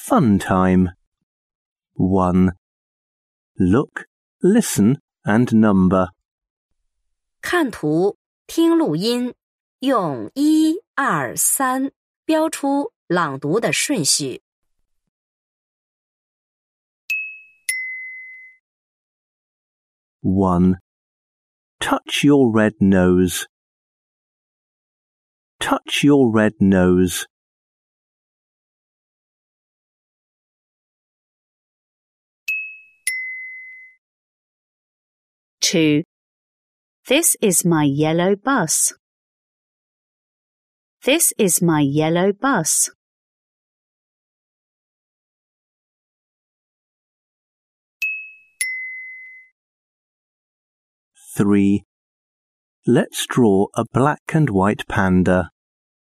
fun time. 1. Look, listen and number. 看图，听录音，用1、2、3标出朗读的顺序。 1. Touch your red nose. Touch your red nose. 2. This is my yellow bus. This is my yellow bus. 3. Let's draw a black and white panda.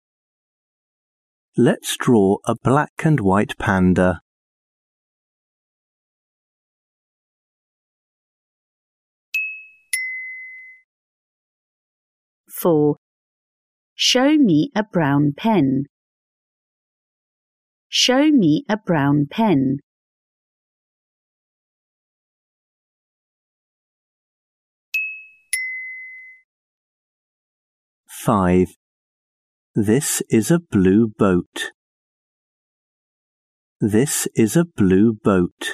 Let's draw a black and white panda. 4. Show me a brown pen. Show me a brown pen. 5. This is a blue boat. This is a blue boat.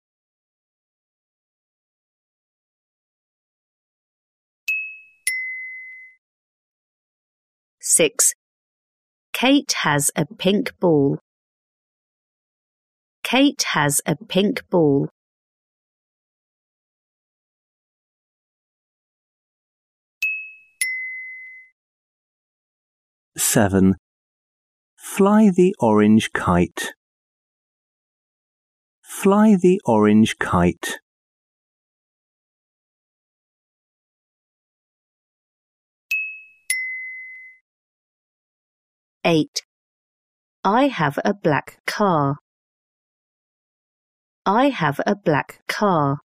6. Kate has a pink ball. Kate has a pink ball. 7. Fly the orange kite. Fly the orange kite. 8. I have a black car. I have a black car.